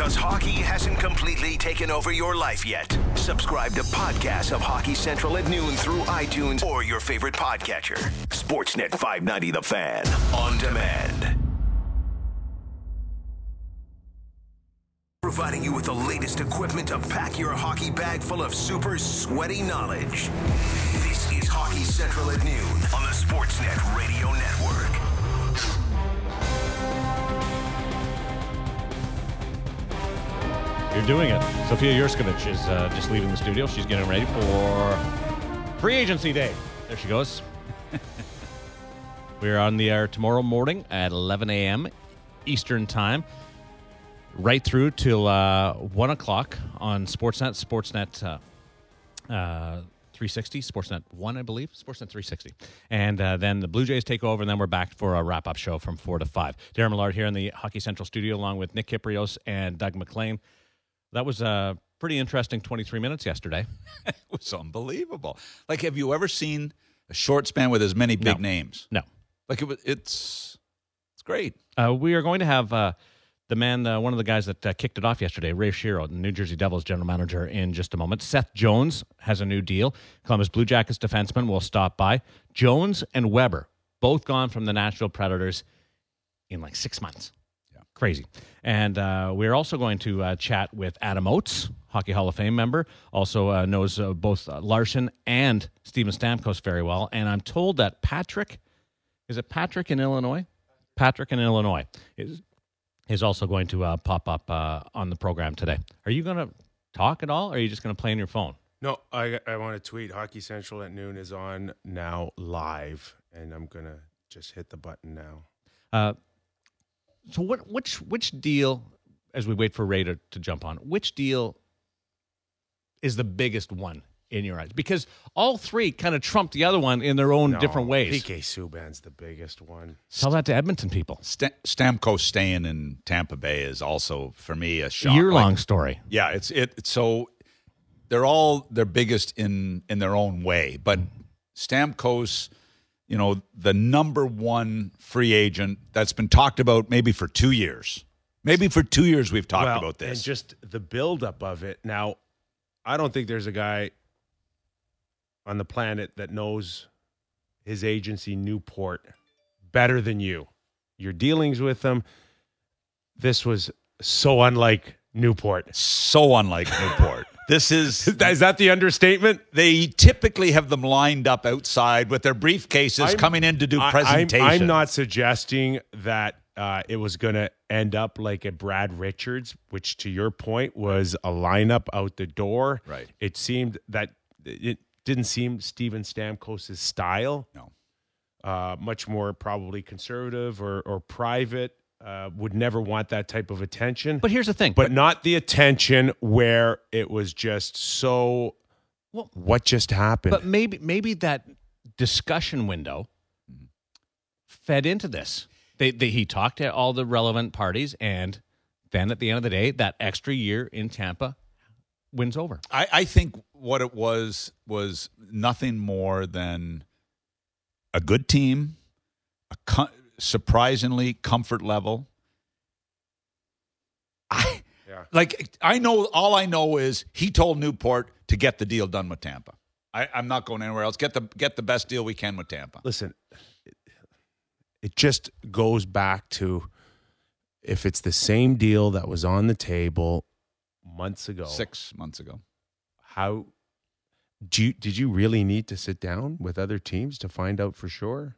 because hockey hasn't completely taken over your life yet. Subscribe to podcasts of Hockey Central at noon through iTunes or your favorite podcatcher. Sportsnet 590 The Fan. On demand. Providing you with the latest equipment to pack your hockey bag full of super sweaty knowledge. This is Hockey Central at noon on the Sportsnet Radio Network. You're doing it. Sofia Jurskovic is just leaving the studio. She's getting ready for free agency day. There she goes. We're on the air tomorrow morning at 11 a.m. Eastern Time, right through till 1 o'clock on Sportsnet, Sportsnet 360, Sportsnet 1, I believe, Sportsnet 360. And then the Blue Jays take over, and then we're back for a wrap-up show from 4 to 5. Darren Millard here in the Hockey Central studio, along with Nick Kyprios and Doug McLean. That was a pretty interesting 23 minutes yesterday. It was unbelievable. Like, have you ever seen a short span with as many big names? No. Like, it's great. We are going to have the man, one of the guys that kicked it off yesterday, Ray Shero, the New Jersey Devils general manager, in just a moment. Seth Jones has a new deal. Columbus Blue Jackets defenseman will stop by. Jones and Weber, both gone from the Nashville Predators in like 6 months. Crazy. And we're also going to chat with Adam Oates, Hockey Hall of Fame member, also knows both Larson and Steven Stamkos very well. And I'm told that Patrick in Illinois? Patrick in Illinois is also going to pop up on the program today. Are you going to talk at all, or are you just going to play on your phone? No, I want to tweet. Hockey Central at noon is on now live, and I'm going to just hit the button now. So which deal, as we wait for Ray to jump on, which deal is the biggest one in your eyes? Because all three kind of trump the other one in their own different ways. PK Subban's the biggest one. Tell that to Edmonton people. Stamkos staying in Tampa Bay is also, for me, a shock. Year-long story. Yeah, it's so they're biggest in their own way. But Stamkos, you know, the number one free agent that's been talked about maybe for 2 years. Maybe for 2 years we've talked about this. And just the buildup of it. Now, I don't think there's a guy on the planet that knows his agency, Newport, better than you. Your dealings with them, this was so unlike Newport. So unlike Newport. This is that the understatement? They typically have them lined up outside with their briefcases coming in to do presentations. I'm not suggesting that it was going to end up like a Brad Richards, which, to your point, was a lineup out the door. Right. It seemed that it didn't seem Steven Stamkos' style. No. Much more probably conservative or private. Would never want that type of attention. But here's the thing. But not the attention where it was just so, what just happened? But maybe that discussion window fed into this. He talked to all the relevant parties, and then at the end of the day, that extra year in Tampa wins over. I think what it was nothing more than a good team, surprisingly comfort level. All I know is he told Newport to get the deal done with Tampa. I'm not going anywhere else. Get the best deal we can with Tampa. Listen, it just goes back to, if it's the same deal that was on the table months ago, 6 months ago, how did you really need to sit down with other teams to find out for sure?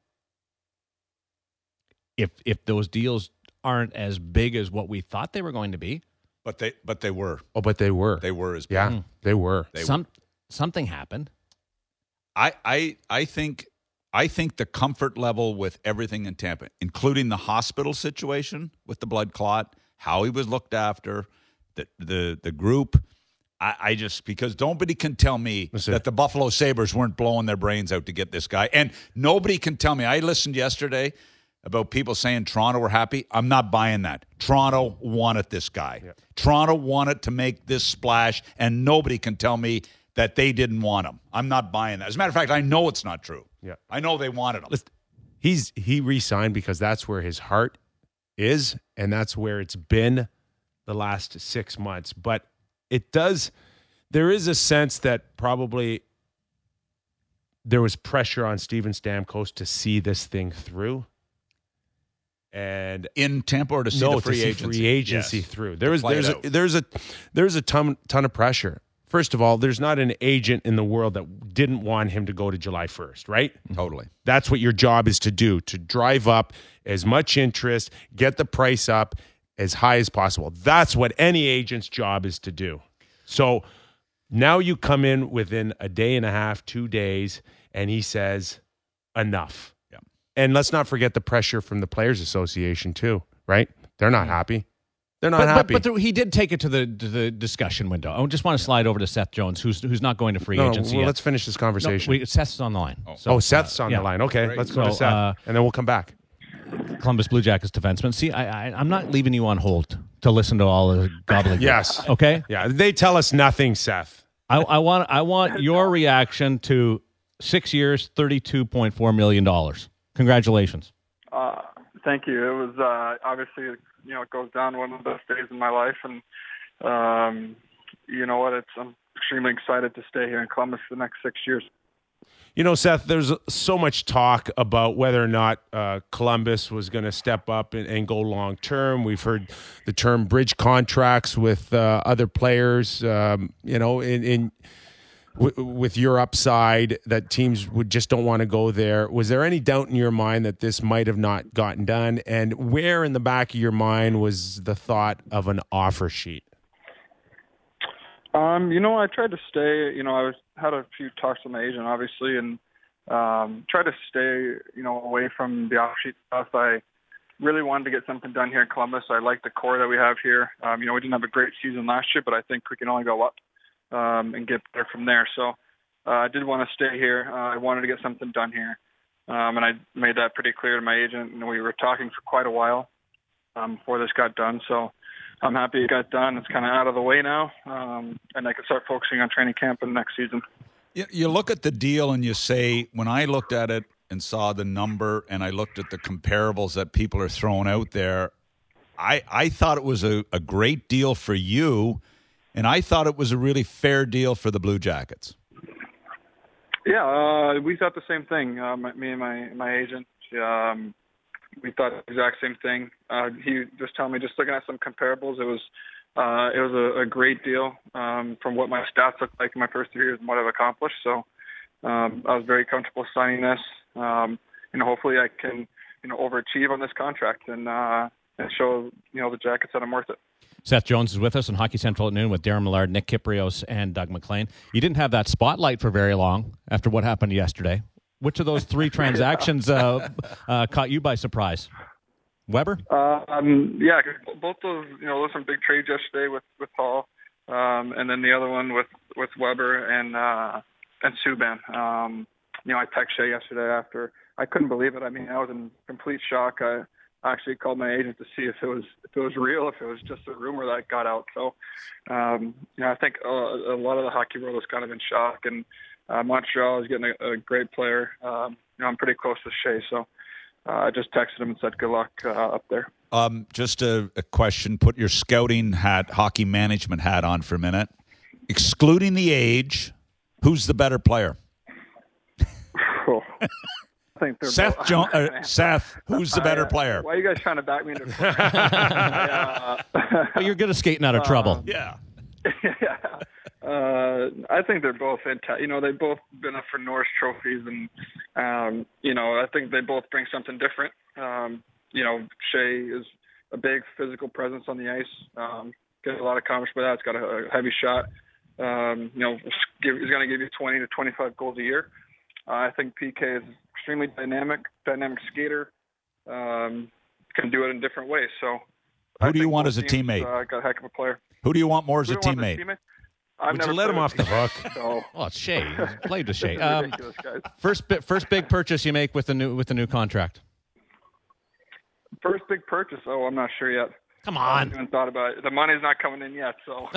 If those deals aren't as big as what we thought they were going to be. But they were. Oh, but they were. They were as big. Yeah, they were. Something happened. I think the comfort level with everything in Tampa, including the hospital situation with the blood clot, how he was looked after, the group. I just, because nobody can tell me that the Buffalo Sabres weren't blowing their brains out to get this guy. And nobody can tell me. I listened yesterday about people saying Toronto were happy. I'm not buying that. Toronto wanted this guy. Yep. Toronto wanted to make this splash, and nobody can tell me that they didn't want him. I'm not buying that. As a matter of fact, I know it's not true. Yeah, I know they wanted him. He re-signed because that's where his heart is, and that's where it's been the last 6 months. But there is a sense that probably there was pressure on Steven Stamkos to see this thing through. And in Tampa, or to see the free agency yes. Through. There's a ton of pressure. First of all, there's not an agent in the world that didn't want him to go to July 1st, right? Totally. That's what your job is to do, to drive up as much interest, get the price up as high as possible. That's what any agent's job is to do. So now you come in within a day and a half, 2 days, and he says, enough. Yeah. And let's not forget the pressure from the Players Association too, right? They're not happy. They're not happy. But he did take it to the discussion window. I just want to slide over to Seth Jones, who's not going to free agency yet. Let's finish this conversation. No, Seth's on the line. Seth's on the line. Okay, great. Let's go to Seth, and then we'll come back. Columbus Blue Jackets defenseman. See, I'm not leaving you on hold to listen to all the gobbling. Yes. Okay? Yeah, they tell us nothing, Seth. I want your reaction to 6 years, $32.4 million. Congratulations. Thank you. It was obviously, it goes down one of the best days in my life, and you know what? I'm extremely excited to stay here in Columbus for the next 6 years. Seth, there's so much talk about whether or not Columbus was going to step up and go long term. We've heard the term bridge contracts with other players, with your upside, that teams just don't want to go there. Was there any doubt in your mind that this might have not gotten done? And where in the back of your mind was the thought of an offer sheet? I tried to stay, I had a few talks with my agent, obviously, and tried to stay, away from the off sheet stuff. I really wanted to get something done here in Columbus. I like the core that we have here. We didn't have a great season last year, but I think we can only go up and get there from there. So I did want to stay here. I wanted to get something done here. And I made that pretty clear to my agent, and we were talking for quite a while before this got done. So I'm happy it got done. It's kind of out of the way now, and I can start focusing on training camp in the next season. You look at the deal and you say, when I looked at it and saw the number and I looked at the comparables that people are throwing out there, I thought it was a great deal for you, and I thought it was a really fair deal for the Blue Jackets. Yeah, we thought the same thing, me and my agent. We thought the exact same thing. He was telling me, just looking at some comparables, it was a great deal from what my stats looked like in my first 3 years and what I've accomplished. So I was very comfortable signing this. Hopefully I can overachieve on this contract and show the Jackets that I'm worth it. Seth Jones is with us on Hockey Central at noon with Darren Millard, Nick Kypreos, and Doug MacLean. You didn't have that spotlight for very long after what happened yesterday. Which of those three transactions caught you by surprise? Weber? Yeah, both those. There was some big trades yesterday with Paul, and then the other one with Weber and Subban. I texted Shea yesterday after. I couldn't believe it. I mean, I was in complete shock. I actually called my agent to see if it was real, if it was just a rumor that got out. So, I think a lot of the hockey world was kind of in shock, and Montreal is getting a great player. I'm pretty close to Shea, so I just texted him and said good luck up there. Just a question. Put your scouting hat, hockey management hat on for a minute. Excluding the age, who's the better player? Oh. I think they're Seth, who's the better player? Why are you guys trying to back me into Well, you're good at skating out of trouble. Yeah. Yeah. I think they're both fantastic. They've both been up for Norris trophies, and I think they both bring something different. Shea is a big physical presence on the ice. Gets a lot accomplished by that. It's got a heavy shot. He's going to give you 20 to 25 goals a year. I think PK is extremely dynamic skater. Can do it in different ways. So, who do you want as a teammate? Got a heck of a player. Who do you want more as a teammate? Would you let him off the hook? So. Oh, it's Shea. He's played with Shea. Ridiculous, guys. First big purchase you make with the new contract. First big purchase? Oh, I'm not sure yet. Come on. I haven't thought about it. The money's not coming in yet, so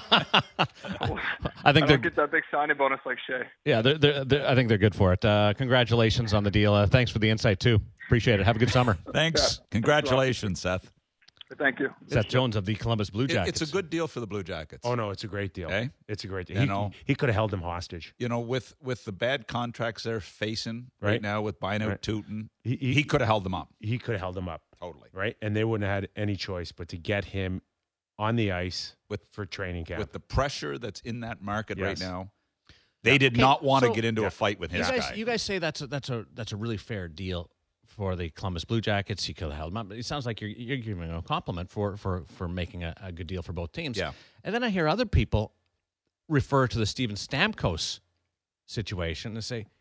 I think I don't get that big signing bonus like Shea. Yeah, I think they're good for it. Congratulations on the deal. Thanks for the insight too. Appreciate it. Have a good summer. Thanks. Congratulations, Seth. Thank you. Seth Jones of the Columbus Blue Jackets. It's a good deal for the Blue Jackets. Oh, no, it's a great deal. Eh? It's a great deal. You know? He could have held him hostage. You know, with the bad contracts they're facing right Right. now with Bino Right. Tootin, He- he could have held them up. He could have held him up. Totally. Right? And they wouldn't have had any choice but to get him on the ice for training camp. With the pressure that's in that market right Yes. now, they did Okay, not want to so- get into a fight with his guy. You guys say that's a really fair deal for the Columbus Blue Jackets. He could have held him up. But it sounds like you're giving him a compliment for making a good deal for both teams. Yeah. And then I hear other people refer to the Steven Stamkos situation and say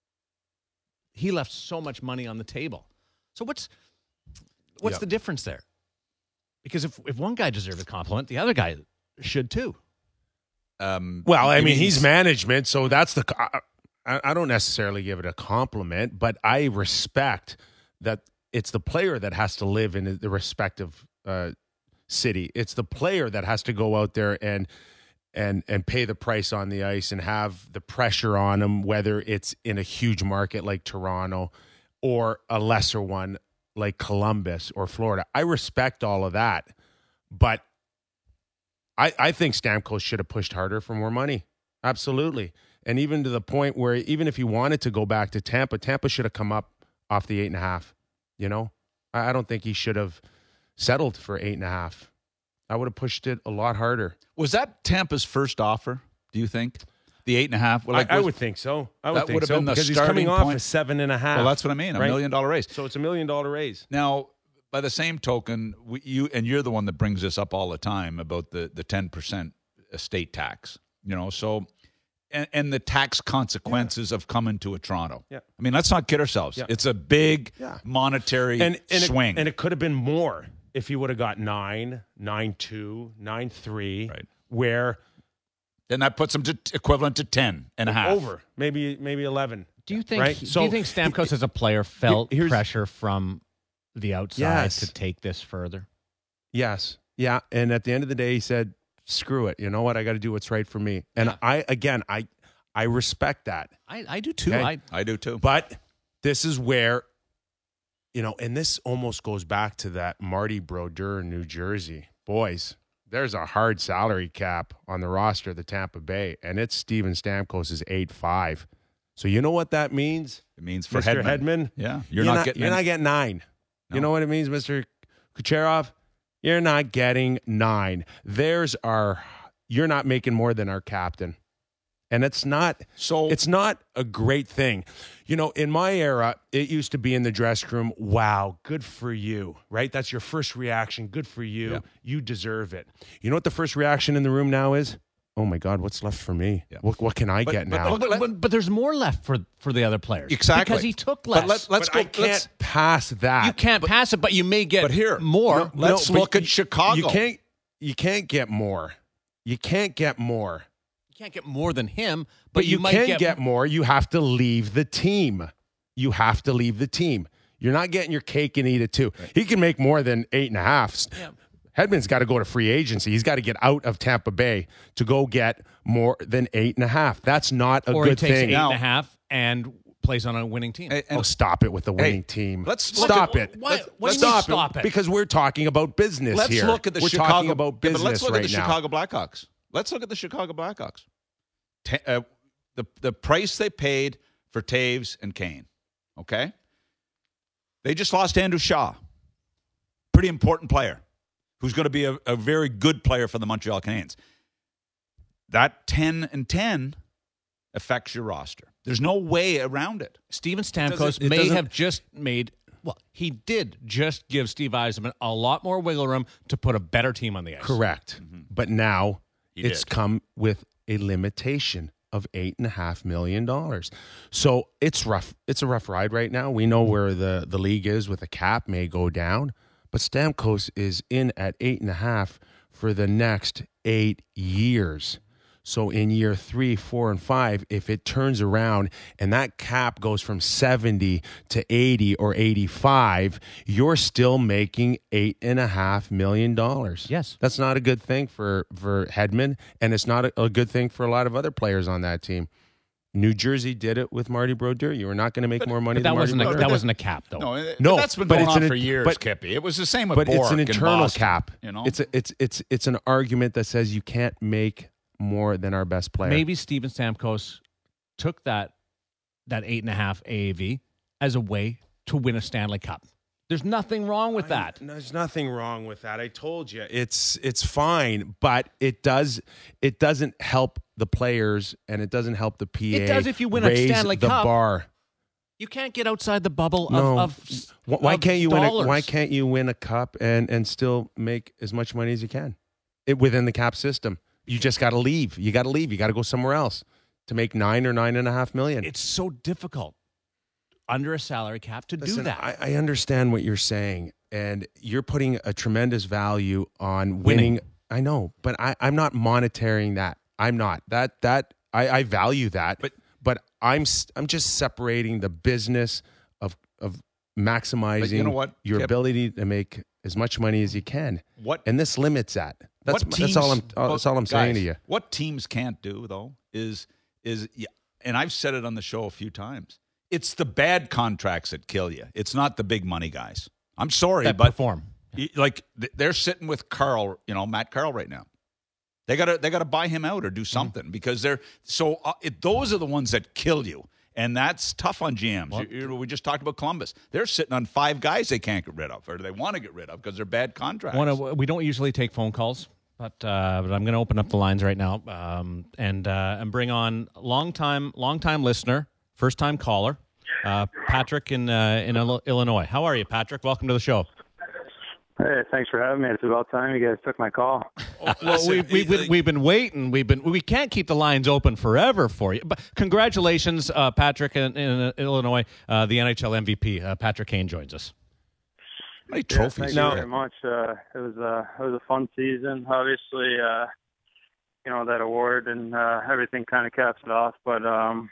he left so much money on the table. So what's Yeah. the difference there? Because if one guy deserved a compliment, the other guy should too. Well, I mean, he's management, so that's I don't necessarily give it a compliment, but I respect that it's the player that has to live in the respective city. It's the player that has to go out there and pay the price on the ice and have the pressure on him, whether it's in a huge market like Toronto or a lesser one like Columbus or Florida. I respect all of that, but I think Stamkos should have pushed harder for more money. Absolutely. And even to the point where even if he wanted to go back to Tampa should have come up off the 8.5. You know, I don't think he should have settled for 8.5. I would have pushed it a lot harder. Was that Tampa's first offer, do you think? The 8.5? Well, I would think so. I would that think would have so been the because he's coming starting off point. a 7.5. Well, that's what I mean, right? $1 million raise. So it's $1 million raise. Now, by the same token, you're the one that brings this up all the time about the 10% estate tax. You know, so and the tax consequences of coming to a Toronto. Yeah. I mean, let's not kid ourselves. Yeah. It's a big Yeah. monetary swing. And it could have been more if he would have got 9, 9.2, 9.3, Right. where then that puts them to equivalent to 10.5. over, maybe 11. Do you think? Right? Do So you think Stamkos as a player felt here's- pressure from the outside Yes. to take this further? Yes. Yeah. And at the end of the day, he said, screw it. You know what? I got to do what's right for me. And I respect that. I do too. Okay. I do too. But this is where, you know, and this almost goes back to that Marty Brodeur in New Jersey. Boys, there's a hard salary cap on the roster of the Tampa Bay, and it's Steven Stamkos' 8.5. So you know what that means? It means for Mr. Hedman. Hedman? Yeah. You're not getting 9. No. You know what it means, Mr. Kucherov? You're not getting 9. You're not making more than our captain. And it's not a great thing. You know, in my era, it used to be in the dressing room, wow, good for you, right? That's your first reaction. Good for you. Yeah. You deserve it. You know what the first reaction in the room now is? Oh my God, what's left for me? Yeah. What can I get now? But there's more left for the other players. Exactly. Because he took less. But let's But go. I can't pass that. you can't pass it, but you may get But here, more. let's No, but look at Chicago. You can't get more. You can't get more. You can't get more than him, But you might can get more. You have to leave the team. You have to leave the team. You're not getting your cake and eat it too. Right. He can make more than 8.5. Yeah. Hedman's got to go to free agency. He's got to get out of Tampa Bay to go get more than 8.5. That's not a or good he takes thing. 8.5 and plays on a winning team. And Stop it with the winning team. let's stop look at- it. What do you mean Stop it. Because we're talking about business let's here. look at the we're Chicago. talking about Yeah, business but let's look right at the now. Chicago Blackhawks. Let's look at the Chicago Blackhawks. The price they paid for Taves and Kane. Okay, they just lost Andrew Shaw, pretty important player, who's going to be a very good player for the Montreal Canadiens. That 10-10 affects your roster. There's no way around it. Steven Stamkos It may doesn't- have just made. Well, he did just give Steve Yzerman a lot more wiggle room to put a better team on the ice. Correct. But now He it's did. come with a limitation of $8.5 million. So it's rough. It's a rough ride right now. We know where the league is with the cap may go down, but Stamkos is in at 8.5 for the next 8 years. So in year 3, 4, and 5, if it turns around and that cap goes from 70 to 80 or 85, you're still making $8.5 million. Yes. That's not a good thing for Hedman, and it's not a good thing for a lot of other players on that team. New Jersey did it with Marty Brodeur. You were not going to make more money But than that Marty wasn't Brodeur. that wasn't a cap though. No, that's been going on for years, but, Kippy. It was the same with but Bork it's an in internal Boston, cap. You know, it's an argument that says you can't make more than our best player. Maybe Steven Stamkos took that 8.5 AAV as a way to win a Stanley Cup. There's nothing wrong with that. There's nothing wrong with that. I told you it's fine, but it doesn't help the players and it doesn't help the PA. It does if you win a raise Stanley the Cup. Bar. You can't get outside the bubble Why of can't you dollars. why can't you win a cup and still make as much money as you can within the cap system? You just got to leave. You got to leave. You got to go somewhere else to make $9 or $9.5 million. It's so difficult under a salary cap to do that. I understand what you're saying, and you're putting a tremendous value on winning. I know, but I'm not monitoring that. I'm not. I value that, but I'm just separating the business of maximizing But you know what, your Kip? ability to make as much money as you can. And this limits that. That's all I'm saying to you. What teams can't do though is and I've said it on the show a few times. It's the bad contracts that kill you. It's not the big money guys. I'm sorry, that but perform. Like they're sitting with Carl, Matt Carl right now. They gotta buy him out or do something because they're so. Those are the ones that kill you, and that's tough on GMs. We just talked about Columbus. They're sitting on 5 guys they can't get rid of, or they want to get rid of because they're bad contracts. We don't usually take phone calls, but I'm going to open up the lines right now and bring on longtime listener, first time caller, Patrick in Illinois. How are you, Patrick? Welcome to the show. Hey, thanks for having me. It's about time you guys took my call. Well, we've been waiting. We can't keep the lines open forever for you. But congratulations, Patrick in Illinois, the NHL MVP. Patrick Kane joins us. How many trophies? Thank you very much. It was a fun season. Obviously, that award and everything kind of caps it off. But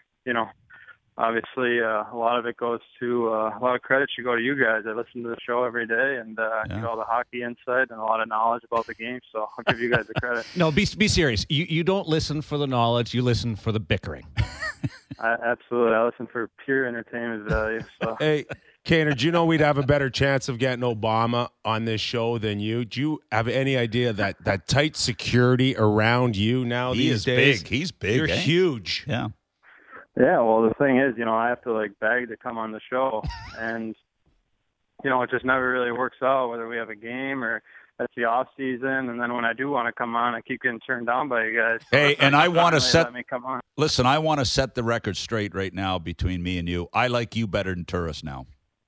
obviously, a lot of it goes to a lot of credit should go to you guys. I listen to the show every day and get all the hockey insight and a lot of knowledge about the game. So I'll give you guys the credit. No, be serious. You don't listen for the knowledge. You listen for the bickering. Absolutely. I listen for pure entertainment value. So. Hey, Kaner, do you know we'd have a better chance of getting Obama on this show than you? Do you have any idea that tight security around you now these days? Big. He's big. You're huge. Yeah. Yeah, well, the thing is, I have to beg to come on the show, and it just never really works out. Whether we have a game or it's the off season, and then when I do want to come on, I keep getting turned down by you guys. So hey, and I want to let me come on. Listen, I want to set the record straight right now between me and you. I like you better than Turris now.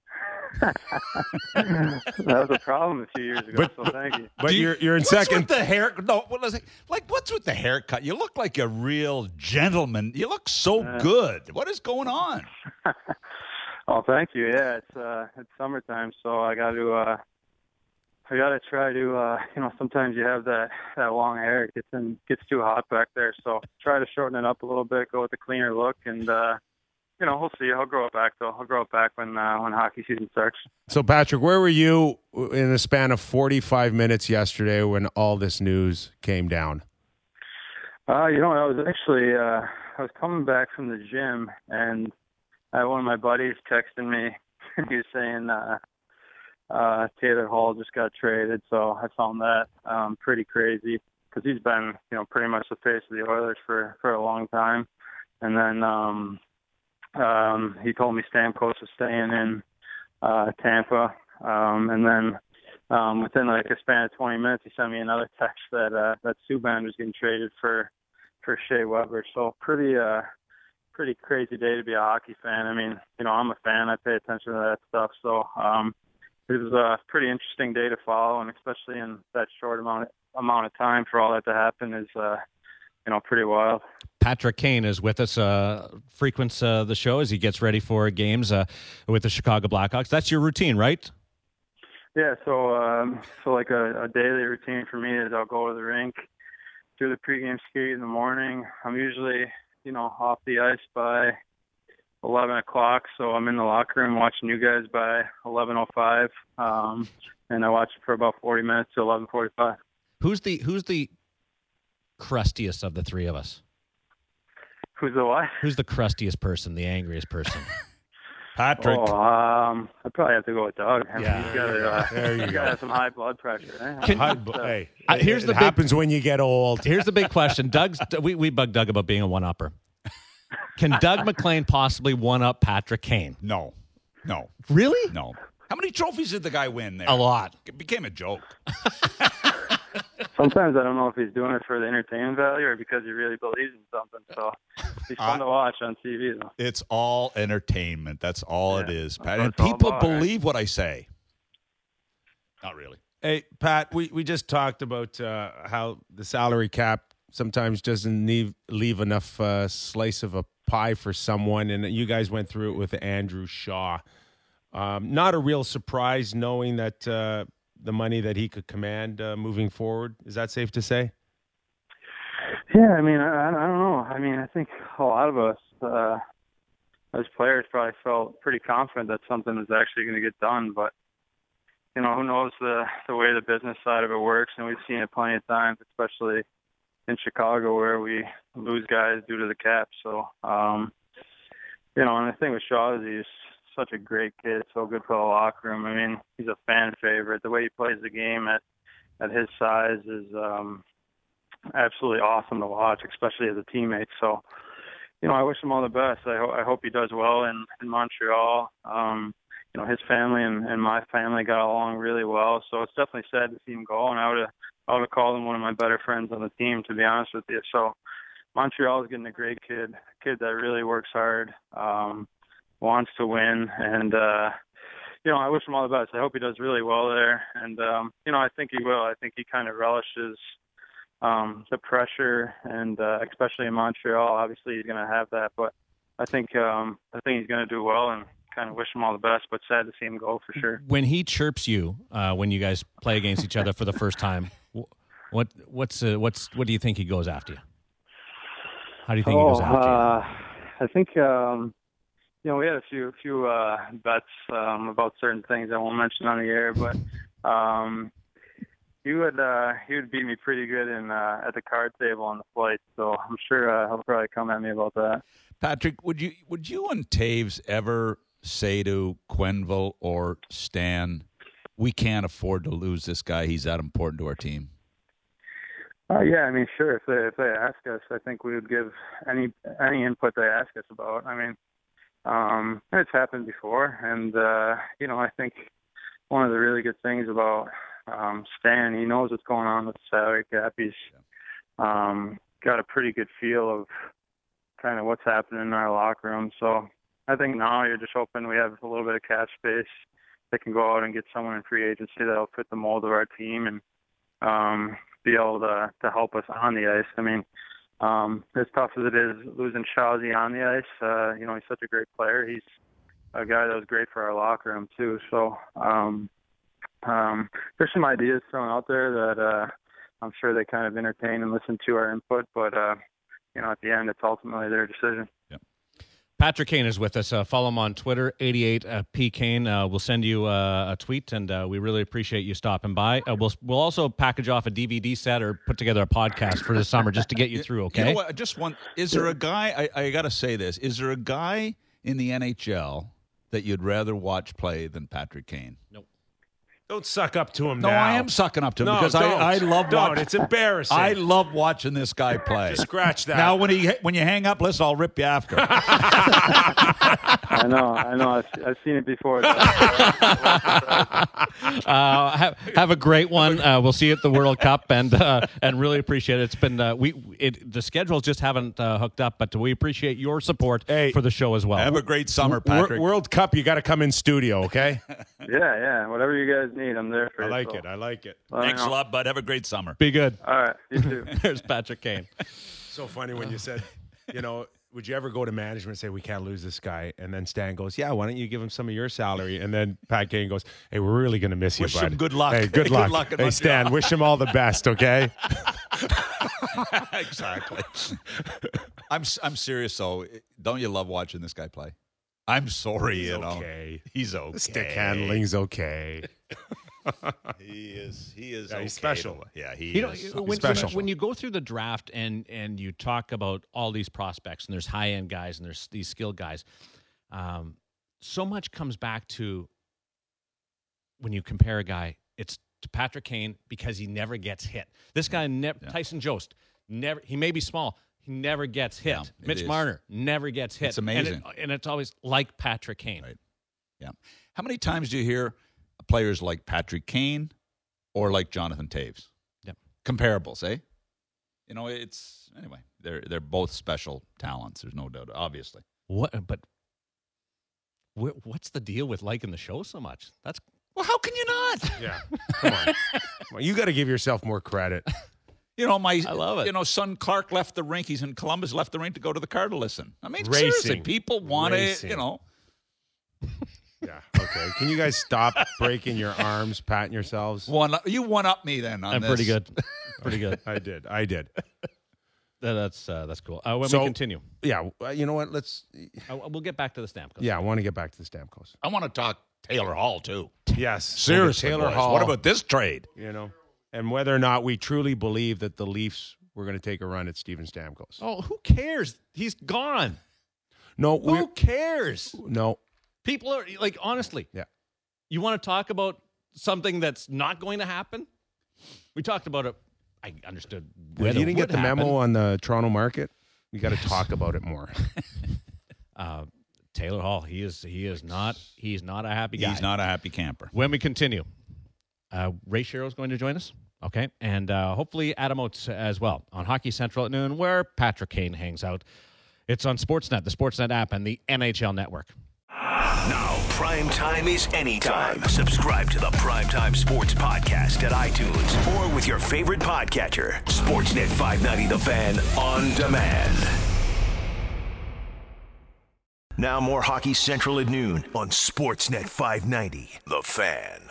That was a problem a few years ago, so thank you. But you're in second. What's with the hair? No, what's with the haircut? You look like a real gentleman. You look so good. What is going on? Oh, thank you. Yeah, it's summertime, so I got to try to sometimes you have that long hair. It gets too hot back there, so try to shorten it up a little bit, go with a cleaner look, and we'll see. I'll grow it back, though. I'll grow it back when hockey season starts. So, Patrick, where were you in the span of 45 minutes yesterday when all this news came down? I was actually I was coming back from the gym, and I had one of my buddies texting me. He was saying Taylor Hall just got traded, so I found that pretty crazy because he's been, pretty much the face of the Oilers for a long time. And then he told me Stamkos was staying in Tampa, and then within a span of 20 minutes, he sent me another text that Subban was getting traded for Shea Weber. So pretty crazy day to be a hockey fan. I mean, I'm a fan. I pay attention to that stuff. So it was a pretty interesting day to follow, and especially in that short amount of time for all that to happen is pretty wild. Patrick Kane is with us, frequents the show as he gets ready for games with the Chicago Blackhawks. That's your routine, right? Yeah, so a daily routine for me is I'll go to the rink, do the pregame skate in the morning. I'm usually, off the ice by 11 o'clock, so I'm in the locker room watching you guys by 11:05, and I watch it for about 40 minutes to 11:45. Who's the crustiest of the three of us? Who's the what? Who's the crustiest person, the angriest person? Patrick. I'd probably have to go with Doug. I mean, Yeah. he's got to have some high blood pressure. Eh? Hey, here's the it big- happens when you get old. Here's the big question. We bugged Doug about being a one-upper. Can Doug McLean possibly one-up Patrick Kane? No. Really? No. How many trophies did the guy win there? A lot. It became a joke. Sometimes I don't know if he's doing it for the entertainment value or because he really believes in something. So he's fun to watch on TV, though. It's all entertainment. That's all it is, Pat. And That's all people about, right? believe what I say. Not really. Hey, Pat, we just talked about how the salary cap sometimes doesn't leave enough slice of a pie for someone, and you guys went through it with Andrew Shaw. Not a real surprise knowing that the money that he could command moving forward. Is that safe to say? Yeah, I mean, I don't know. I mean, I think a lot of us as players probably felt pretty confident that something was actually going to get done, but you know, who knows the way the business side of it works, and we've seen it plenty of times, especially in Chicago where we lose guys due to the cap. So, you know, and the thing with Shaw is he's such a great kid, so good for the locker room. I mean, he's a fan favorite. The way he plays the game at his size is absolutely awesome to watch, especially as a teammate. So, you know, I wish him all the best. I hope he does well in Montreal. You know, his family and my family got along really well, so it's definitely sad to see him go. And I would have called him one of my better friends on the team, to be honest with you. So Montreal is getting a great kid that really works hard, wants to win, and you know, I wish him all the best. I hope he does really well there, and you know, I think he will. I think he kind of relishes the pressure, and especially in Montreal, obviously he's going to have that. But I think he's going to do well, and kind of wish him all the best. But sad to see him go for sure. When he chirps you, when you guys play against each other for the first time, what do you think he goes after you? How do you think he goes after you? I think you know, we had a few bets about certain things I won't mention on the air, but he would beat me pretty good at the card table on the flight. So I'm sure he'll probably come at me about that. Patrick, would you and Taves ever say to Quenneville or Stan, we can't afford to lose this guy, he's that important to our team? Yeah, I mean, sure. If they ask us, I think we would give any input they ask us about. I mean, it's happened before, and you know, I think one of the really good things about Stan, he knows what's going on with the salary cap. He's got a pretty good feel of kind of what's happening in our locker room. So I think now you're just hoping we have a little bit of cap space that can go out and get someone in free agency that'll fit the mold of our team and be able to help us on the ice. I mean, as tough as it is losing Shawzy on the ice, you know, he's such a great player. He's a guy that was great for our locker room too. So there's some ideas thrown out there that I'm sure they kind of entertain and listen to our input, but you know, at the end, it's ultimately their decision. Yeah. Patrick Kane is with us. Follow him on Twitter, 88pKane. We'll send you a tweet, and we really appreciate you stopping by. We'll also package off a DVD set or put together a podcast for the summer just to get you through, okay? You know what? Is there a guy, I got to say this, is there a guy in the NHL that you'd rather watch play than Patrick Kane? Nope. Don't suck up to him No, now. I am sucking up to him No, because I love watching. It's embarrassing. I love watching this guy play. Just scratch that. Now, when you hang up, listen, I'll rip you after. I know. I've seen it before. Have a great one. We'll see you at the World Cup, and really appreciate it. It's been the schedules just haven't hooked up, but we appreciate your support for the show as well. Have a great summer, Patrick. World Cup, you got to come in studio, okay? Yeah. Whatever you guys need, I'm there for you. I like it. Thanks a lot, bud. Have a great summer. Be good. All right. You too. There's Patrick Kane. So funny when you said, you know, would you ever go to management and say, we can't lose this guy? And then Stan goes, yeah, why don't you give him some of your salary? And then Pat Kane goes, hey, we're really going to miss you, Wish bud. him good luck. Hey, good luck. Hey, Stan, wish him all the best, okay? Exactly. I'm serious, though. Don't you love watching this guy play? I'm sorry, He's you know. okay. He's okay. Stick handling's okay. He is. Yeah, okay he's special. He You know, is. when you go through the draft and you talk about all these prospects, and there's high end guys and there's these skilled guys, so much comes back to when you compare a guy, it's to Patrick Kane because he never gets hit. This guy, Tyson Jost, never. He may be small, he never gets hit. Yeah, Mitch Marner never gets hit. It's amazing, and it's always like Patrick Kane. Right. Yeah. How many times do you hear players like Patrick Kane or like Jonathan Toews? Yep. Comparables, eh? You know, it's anyway. They're both special talents. There's no doubt. Obviously. What's the deal with liking the show so much? Well, how can you not? Yeah. Come on. Come on. You got to give yourself more credit. You know, I love it. You know, son Clark left the rink. He's in Columbus. Left the rink to go to the car to listen. I mean, Racing. seriously, people want to. You know. Yeah. Okay. Can you guys stop breaking your arms, patting yourselves? You one up me then. On I'm this. pretty good. Pretty good. I did. That's cool. When we continue, Yeah. You know what? we'll get back to the Stamkos. Yeah. I want to get back to the Stamkos. I want to talk Taylor Hall too. Yes. Seriously, Taylor boys. Hall. What about this trade? You know, and whether or not we truly believe that the Leafs were going to take a run at Steven Stamkos. Oh, who cares? He's gone. No. Who cares? No. People are like, honestly. Yeah. You want to talk about something that's not going to happen? We talked about it. I understood. You didn't get the memo on the Toronto market. You got to talk about it more. Taylor Hall. He's not a happy guy. He's not a happy camper. When we continue, Ray Shero is going to join us. Okay, and hopefully Adam Oates as well on Hockey Central at noon, where Patrick Kane hangs out. It's on Sportsnet, the Sportsnet app, and the NHL Network. Now, prime time is anytime. Subscribe to the Primetime Sports Podcast at iTunes or with your favorite podcatcher. Sportsnet 590 The Fan on demand. Now more Hockey Central at noon on Sportsnet 590 The Fan.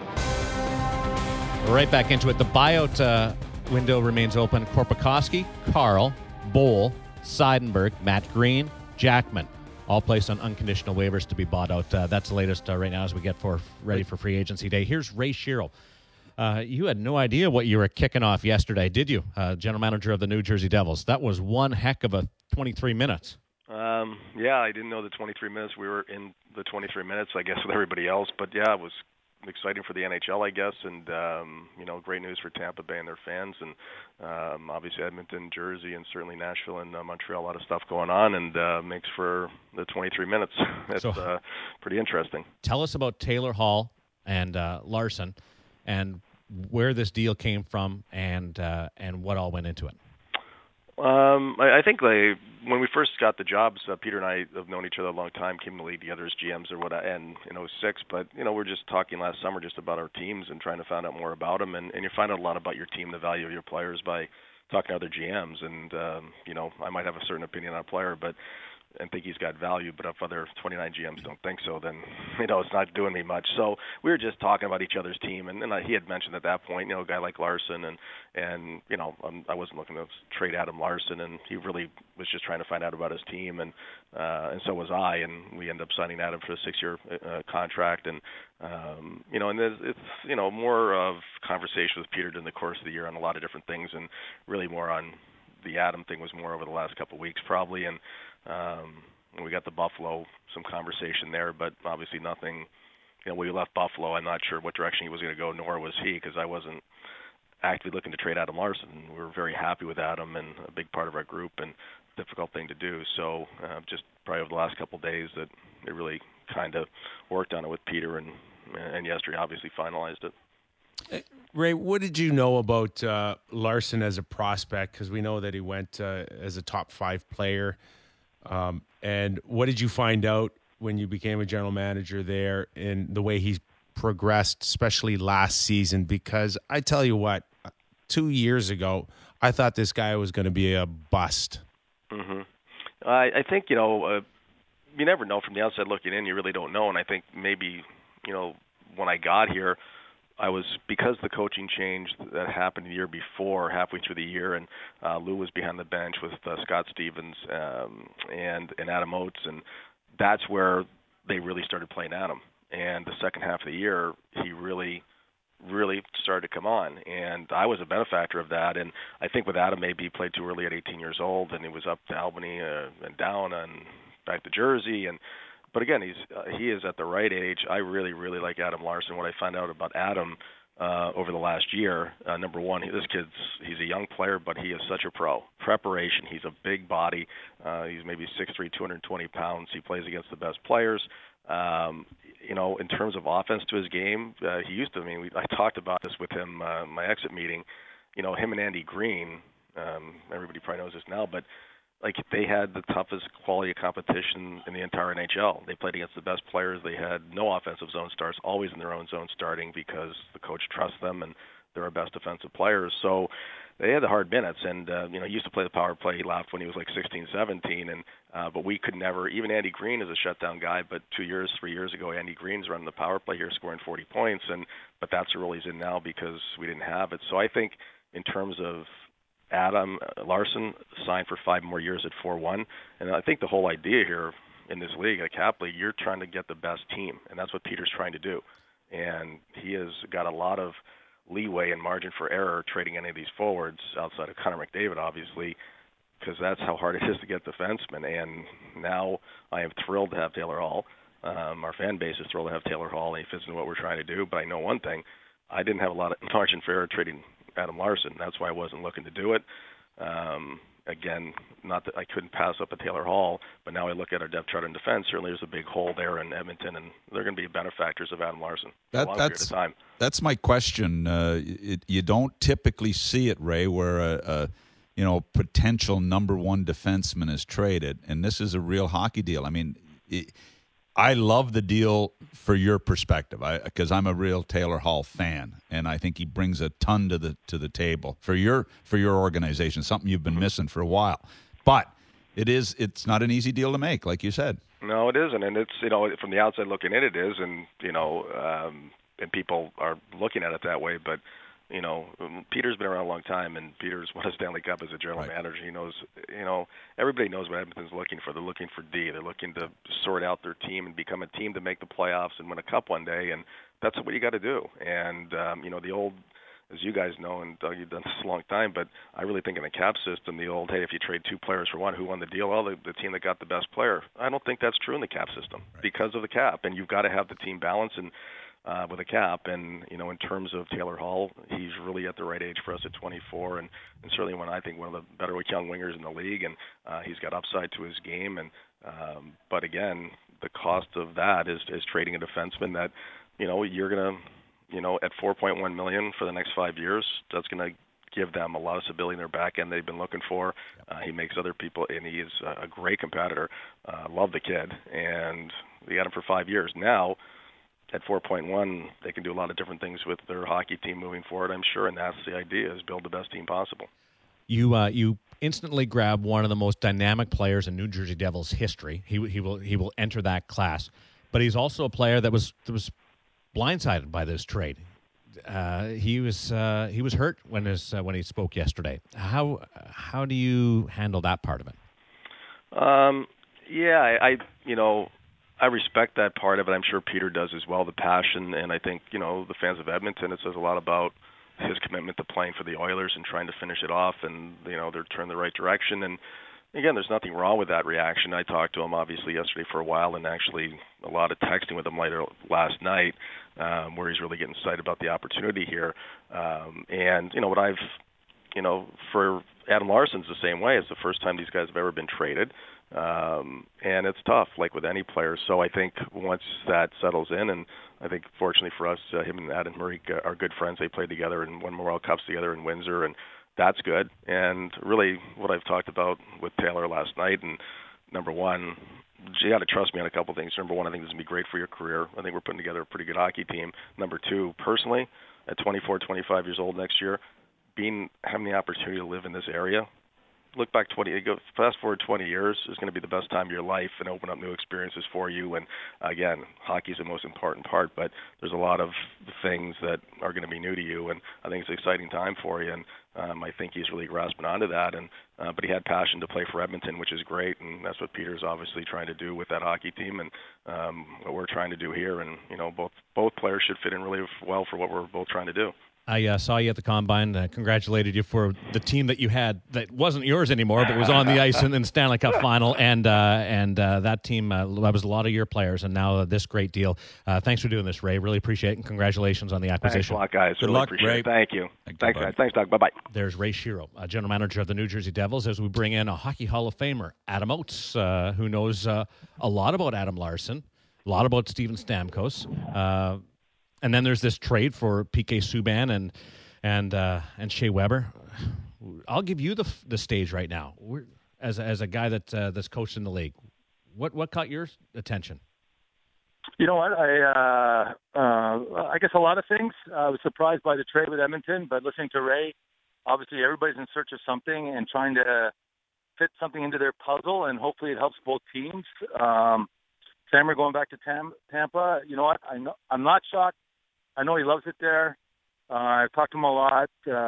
Right back into it. The buyout window remains open. Korpikoski, Carl, Bowl, Seidenberg, Matt Green, Jackman. All placed on unconditional waivers to be bought out. That's the latest right now as we get ready for free agency day. Here's Ray Shero. You had no idea what you were kicking off yesterday, did you? General manager of the New Jersey Devils. That was one heck of a 23 minutes. Yeah, I didn't know the 23 minutes. We were in the 23 minutes, I guess, with everybody else. But, yeah, it was exciting for the NHL, I guess, and, great news for Tampa Bay and their fans. And obviously Edmonton, Jersey, and certainly Nashville and Montreal, a lot of stuff going on, and makes for the 23 minutes. It's pretty interesting. Tell us about Taylor Hall and Larson and where this deal came from and what all went into it. I think when we first got the jobs, Peter and I have known each other a long time, came to the league together as GMs and in 06. But, we're just talking last summer just about our teams and trying to find out more about them. And you find out a lot about your team, the value of your players by talking to other GMs. And, I might have a certain opinion on a player, and think he's got value, but if other 29 GMs don't think so, then, it's not doing me much. So we were just talking about each other's team, and he had mentioned at that point, a guy like Larson, and I wasn't looking to trade Adam Larson, and he really was just trying to find out about his team, and so was I, and we ended up signing Adam for a 6-year contract, and it's more of conversation with Peter during the course of the year on a lot of different things, and really more on the Adam thing was more over the last couple of weeks probably, and we got the Buffalo, some conversation there, but obviously nothing. When we left Buffalo, I'm not sure what direction he was going to go, nor was he, because I wasn't actively looking to trade Adam Larson. We were very happy with Adam and a big part of our group, and difficult thing to do. So just probably over the last couple of days that they really kind of worked on it with Peter, and yesterday obviously finalized it. Ray, what did you know about Larson as a prospect? Because we know that he went as a top 5 player. And what did you find out when you became a general manager there in the way he's progressed, especially last season? Because I tell you what, 2 years ago, I thought this guy was going to be a bust. Mm-hmm. I think, you never know from the outside looking in. You really don't know. And I think maybe, when I got here, because the coaching change that happened the year before, halfway through the year, and Lou was behind the bench with Scott Stevens and Adam Oates, and that's where they really started playing Adam. And the second half of the year, he really really started to come on, and I was a benefactor of that. And I think with Adam, maybe he played too early at 18 years old, and he was up to Albany and down and back to Jersey. But again, he is at the right age. I really, really like Adam Larsson. What I found out about Adam over the last year, number one, he's a young player, but he is such a pro. Preparation, he's a big body. He's maybe 6'3", 220 pounds. He plays against the best players. In terms of offense to his game, he used to. I talked about this with him, my exit meeting. Him and Andy Green. Everybody probably knows this now, but they had the toughest quality of competition in the entire NHL. They played against the best players. They had no offensive zone starts, always in their own zone starting because the coach trusts them and they're our best defensive players. So they had the hard minutes, and he used to play the power play. He laughed when he was like 16, 17, but we could never. Even Andy Green is a shutdown guy, but 3 years ago, Andy Green's running the power play here, scoring 40 points, but that's the role he's in now because we didn't have it. So I think in terms of Adam Larsson signed for 5 more years at 4-1, and I think the whole idea here in this league, a cap league, you're trying to get the best team, and that's what Peter's trying to do. And he has got a lot of leeway and margin for error trading any of these forwards outside of Connor McDavid, obviously, because that's how hard it is to get defensemen. And now I am thrilled to have Taylor Hall. Our fan base is thrilled to have Taylor Hall, and he fits into what we're trying to do. But I know one thing, I didn't have a lot of margin for error trading Adam Larsson. That's why I wasn't looking to do it. Again, not that I couldn't pass up a Taylor Hall, but now I look at our depth chart in defense. Certainly there's a big hole there in Edmonton, and they're going to be benefactors of Adam Larsson for a long period of time. That's my question. You don't typically see it, Ray, where a potential number one defenseman is traded, and this is a real hockey deal. I love the deal for your perspective, because I'm a real Taylor Hall fan, and I think he brings a ton to the table for your organization, something you've been missing for a while. But it's not an easy deal to make, like you said. No, it isn't, and it's from the outside looking in, it is, and and people are looking at it that way, but. Peter's been around a long time, and Peter's won a Stanley Cup as a general manager. He knows, everybody knows what Edmonton's looking for. They're looking for D. They're looking to sort out their team and become a team to make the playoffs and win a cup one day, and that's what you got to do. And, the old, as you guys know, and Doug, you've done this a long time, but I really think in the cap system, the old, hey, if you trade 2 players for one, who won the deal? Well, the team that got the best player. I don't think that's true in the cap system because of the cap, and you've got to have the team balance and with a cap, and in terms of Taylor Hall, he's really at the right age for us at 24, and certainly one of the better young wingers in the league, and he's got upside to his game, and but again, the cost of that is trading a defenseman that you're gonna at $4.1 million for the next 5 years. That's gonna give them a lot of stability in their back end they've been looking for. He makes other people, and he is a great competitor. Love the kid, and they got him for 5 years now. At 4.1, they can do a lot of different things with their hockey team moving forward, I'm sure, and that's the idea: is build the best team possible. You instantly grab one of the most dynamic players in New Jersey Devils history. He will enter that class, but he's also a player that was blindsided by this trade. He was hurt when he spoke yesterday. How do you handle that part of it? I respect that part of it. I'm sure Peter does as well, the passion, and I think, the fans of Edmonton, it says a lot about his commitment to playing for the Oilers and trying to finish it off, and, they're turning the right direction. And, again, there's nothing wrong with that reaction. I talked to him, obviously, yesterday for a while, and actually a lot of texting with him later last night, where he's really getting excited about the opportunity here. And, what I've, for Adam Larsson's the same way. It's the first time these guys have ever been traded. And it's tough, like with any player. So I think once that settles in, and I think fortunately for us, him and Adam Murray are good friends. They played together and won World Cups together in Windsor, and that's good. And really what I've talked about with Taylor last night, and number one, you got to trust me on a couple things. Number one, I think this is going to be great for your career. I think we're putting together a pretty good hockey team. Number two, personally, at 24, 25 years old next year, having the opportunity to live in this area look back fast forward 20 years is going to be the best time of your life and open up new experiences for you. And again, hockey's the most important part, but there's a lot of things that are going to be new to you, and I think it's an exciting time for you. And I think he's really grasping onto that. And but he had passion to play for Edmonton, which is great, and that's what Peter's obviously trying to do with that hockey team, and what we're trying to do here. And both players should fit in really well for what we're both trying to do. I saw you at the Combine. Congratulated you for the team that you had that wasn't yours anymore, but was on the ice in the Stanley Cup Final. And that team, that was a lot of your players, and now this great deal. Thanks for doing this, Ray. Really appreciate it, and congratulations on the acquisition. Thanks a lot, guys. Good really luck, appreciate Ray. it. Thank you. Thanks, guys. Thanks, Doug. Bye-bye. There's Ray Shero, General Manager of the New Jersey Devils, as we bring in a Hockey Hall of Famer, Adam Oates, who knows a lot about Adam Larsson, a lot about Steven Stamkos. And then there's this trade for PK Subban and Shea Weber. I'll give you the stage right now. As a guy that's coached in the league, what caught your attention? You know what? I guess a lot of things. I was surprised by the trade with Edmonton, but listening to Ray, obviously everybody's in search of something and trying to fit something into their puzzle, and hopefully it helps both teams. Sammer going back to Tampa. You know what? I'm not shocked. I know he loves it there. I've talked to him a lot.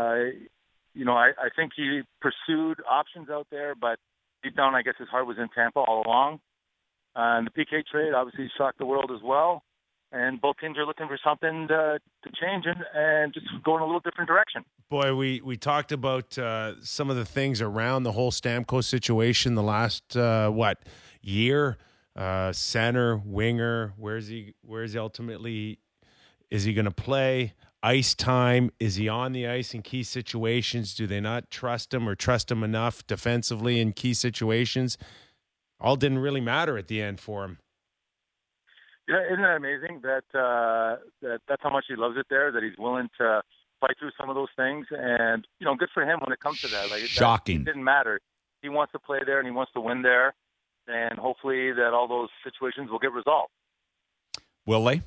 I think he pursued options out there, but deep down, I guess his heart was in Tampa all along. And the PK trade obviously shocked the world as well. And both teams are looking for something to change and just go in a little different direction. Boy, we talked about some of the things around the whole Stamkos situation the last year. Center, winger. Where is he ultimately? Is he going to play? Ice time. Is he on the ice in key situations? Do they not trust him or trust him enough defensively in key situations? All didn't really matter at the end for him. Yeah, isn't that amazing that that's how much he loves it there, that he's willing to fight through some of those things? And, good for him when it comes to that. Shocking. It didn't matter. He wants to play there and he wants to win there. And hopefully that all those situations will get resolved. Will they?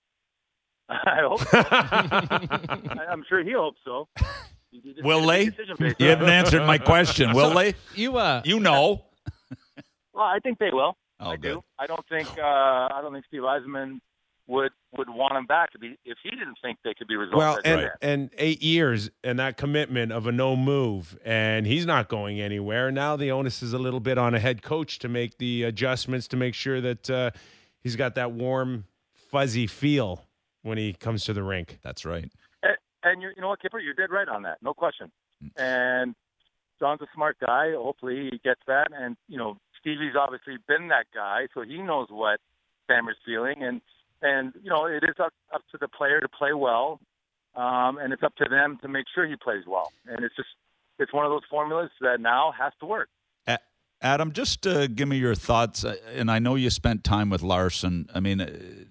I hope so. I'm sure he hopes so. Will they? You haven't answered my question. Will they? You know. Well, I think they will. Oh, I good. do. I don't think Steve Yzerman would want him back if he didn't think they could be resolved. Well, and 8 years and that commitment of a no move, and he's not going anywhere. Now the onus is a little bit on a head coach to make the adjustments to make sure that he's got that warm, fuzzy feel when he comes to the rink. That's right. And you know what, Kipper, you're dead right on that. No question. And John's a smart guy. Hopefully he gets that. And, Stevie's obviously been that guy, so he knows what Sammer's feeling. And it is up to the player to play well, and it's up to them to make sure he plays well. And it's one of those formulas that now has to work. Adam, just give me your thoughts. And I know you spent time with Larsson. I mean,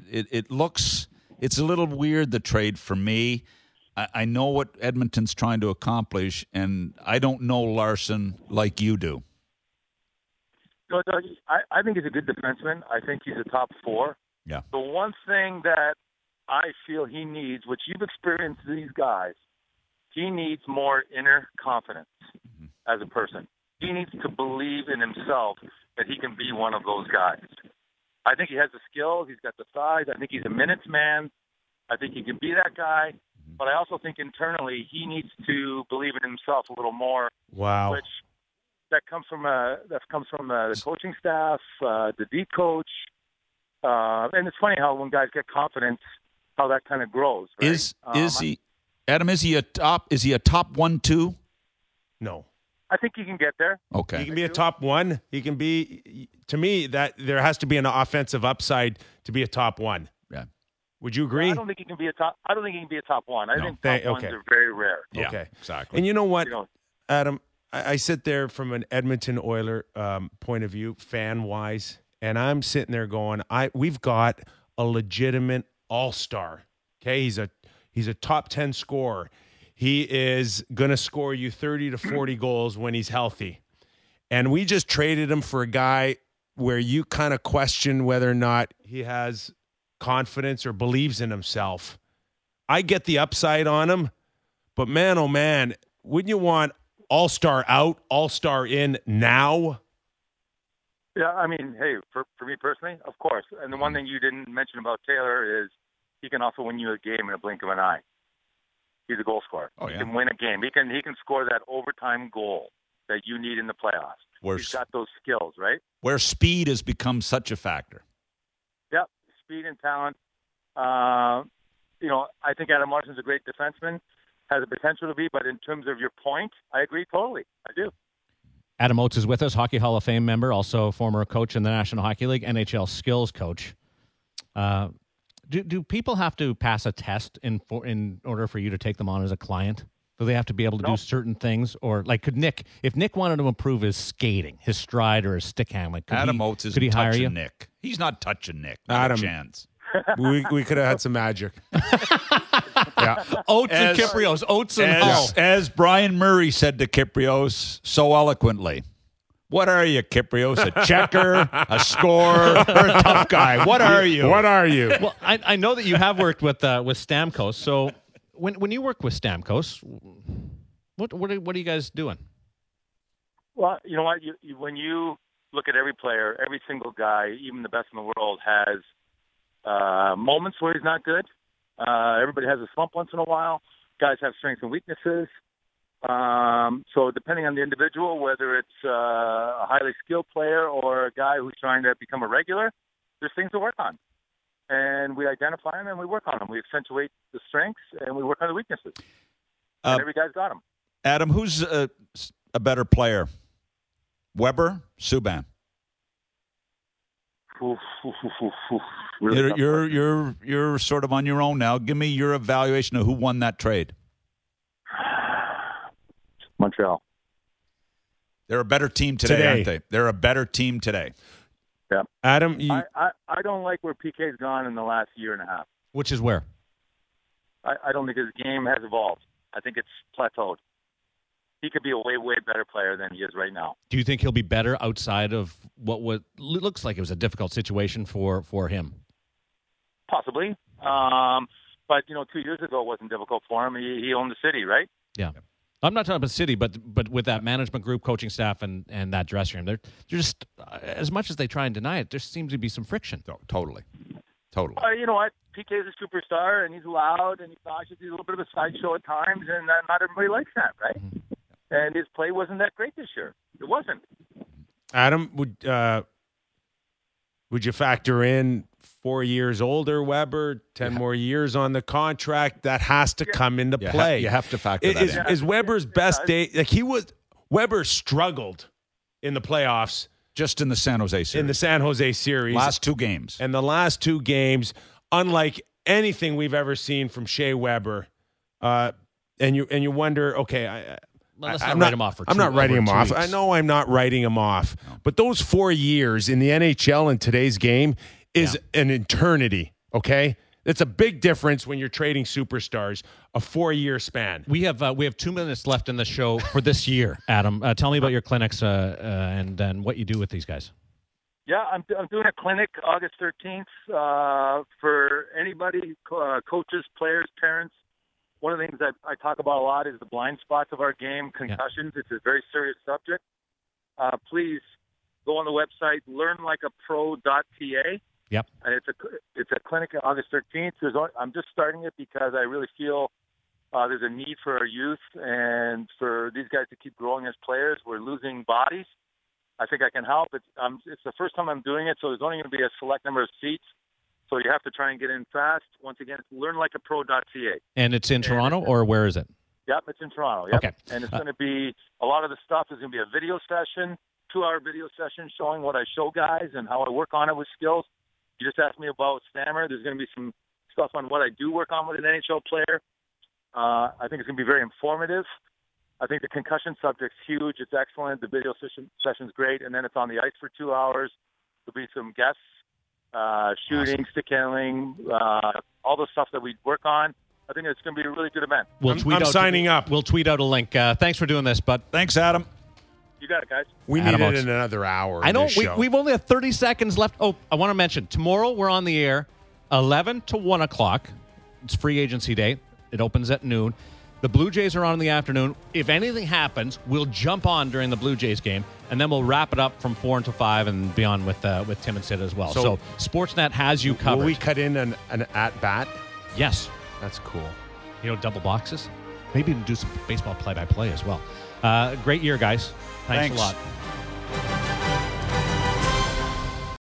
it's a little weird, the trade for me. I know what Edmonton's trying to accomplish, and I don't know Larsson like you do. Doug, I think he's a good defenseman. I think he's a top four. Yeah. The one thing that I feel he needs, which you've experienced these guys, he needs more inner confidence as a person. He needs to believe in himself that he can be one of those guys. I think he has the skills. He's got the size. I think he's a minutes man. I think he can be that guy. But I also think internally he needs to believe in himself a little more. Wow. Which that comes from the coaching staff, the D coach. And it's funny how when guys get confidence, how that kind of grows. Right? Is he, Adam? Is he a top 1-2? No. I think he can get there. Okay. He can be a top one. He can be, to me, that there has to be an offensive upside to be a top one. Yeah. Would you agree? I don't think he can be a top one. I think top ones are very rare. Yeah, okay. Exactly. And you know what, Adam? I sit there from an Edmonton Oiler point of view, fan-wise, and I'm sitting there going, we've got a legitimate all-star. Okay, he's a top 10 scorer. He is going to score you 30 to 40 goals when he's healthy. And we just traded him for a guy where you kind of question whether or not he has confidence or believes in himself. I get the upside on him, but man, oh man, wouldn't you want all-star out, all-star in now? Yeah, I mean, hey, for me personally, of course. And the one thing you didn't mention about Taylor is he can also win you a game in a blink of an eye. He's a goal scorer. Oh, yeah. He can win a game. He can score that overtime goal that you need in the playoffs. He's got those skills, right? Where speed has become such a factor. Yep, speed and talent. I think Adam Larson's a great defenseman, has the potential to be, but in terms of your point, I agree totally. I do. Adam Oates is with us, Hockey Hall of Fame member, also former coach in the National Hockey League, NHL skills coach. Do people have to pass a test in order for you to take them on as a client? Do they have to be able to do certain things? Or like, if Nick wanted to improve his skating, his stride, or his stick handling, Adam Oates is touching Nick. He's not touching Nick. Not a chance. We could have had some magic. Yeah. Oates and Kyprios. Oates and Hull. As Brian Murray said to Kyprios so eloquently, what are you, Kyprios? A checker, a scorer, or a tough guy? What are you? What are you? Well, I know that you have worked with Stamkos. So when you work with Stamkos, what are you guys doing? Well, you know what? When you look at every player, every single guy, even the best in the world, has moments where he's not good. Everybody has a slump once in a while. Guys have strengths and weaknesses. So depending on the individual, whether it's a highly skilled player or a guy who's trying to become a regular, there's things to work on. And we identify them and we work on them. We accentuate the strengths and we work on the weaknesses. And every guy's got them. Adam, who's a better player? Weber, Subban? Really You're sort of on your own now. Give me your evaluation of who won that trade. Montreal. They're a better team today, aren't they? They're a better team today. Yeah. Adam, I don't like where PK's gone in the last year and a half. Which is where? I don't think his game has evolved. I think it's plateaued. He could be a way, way better player than he is right now. Do you think he'll be better outside of what looks like it was a difficult situation for him? Possibly. But, 2 years ago it wasn't difficult for him. He owned the city, right? Yeah. I'm not talking about city, but with that management group, coaching staff, and that dressing room, they're just, as much as they try and deny it, there seems to be some friction. Oh, totally. You know what? PK is a superstar, and he's loud, and he's obnoxious. He's a little bit of a sideshow at times, and not everybody likes that, right? Mm-hmm. And his play wasn't that great this year. It wasn't. Adam, would you factor in 4 years older Weber, 10 more years on the contract? That has to come into play. You have to factor that in. Is Weber's best day? Like Weber struggled in the playoffs. Just in the San Jose series. In the San Jose series. Last two games. And the last two games, unlike anything we've ever seen from Shea Weber, and you wonder, okay, I'm not writing him off. I'm not writing him off. Weeks. I know I'm not writing him off. No. But those 4 years in the NHL in today's game is an eternity, okay? It's a big difference when you're trading superstars, a 4-year span. We have 2 minutes left in the show for this year, Adam. Tell me about your clinics and what you do with these guys. Yeah, I'm doing a clinic August 13th for anybody, coaches, players, parents. One of the things that I talk about a lot is the blind spots of our game, concussions. Yeah. It's a very serious subject. Please go on the website, learnlikapro.ca. Yep. And it's a clinic on August 13th. I'm just starting it because I really feel there's a need for our youth and for these guys to keep growing as players. We're losing bodies. I think I can help. It's the first time I'm doing it, so there's only going to be a select number of seats. So you have to try and get in fast. Once again, it's learnlikapro.ca. And it's in Toronto, or where is it? Yep, it's in Toronto. Yep. Okay. And it's going to be a lot of the stuff is going to be a video session, 2-hour video session showing what I show guys and how I work on it with skills. You just asked me about Stammer. There's going to be some stuff on what I do work on with an NHL player. I think it's going to be very informative. I think the concussion subject's huge. It's excellent. The video session's great. And then it's on the ice for 2 hours. There'll be some guests. Shooting, stick handling, all the stuff that we work on. I think it's going to be a really good event. I'm signing up. We'll tweet out a link. Thanks for doing this, bud. Thanks, Adam. You got it, guys. We need it in another hour. I know. We've only have 30 seconds left. Oh, I want to mention, tomorrow we're on the air, 11 to 1 o'clock. It's free agency day. It opens at noon. The Blue Jays are on in the afternoon. If anything happens, we'll jump on during the Blue Jays game, and then we'll wrap it up from 4 until 5 and beyond with Tim and Sid as well. So Sportsnet has you covered. Will we cut in an at-bat? Yes. That's cool. Double boxes. Maybe even do some baseball play-by-play as well. Great year, guys. Thanks a lot.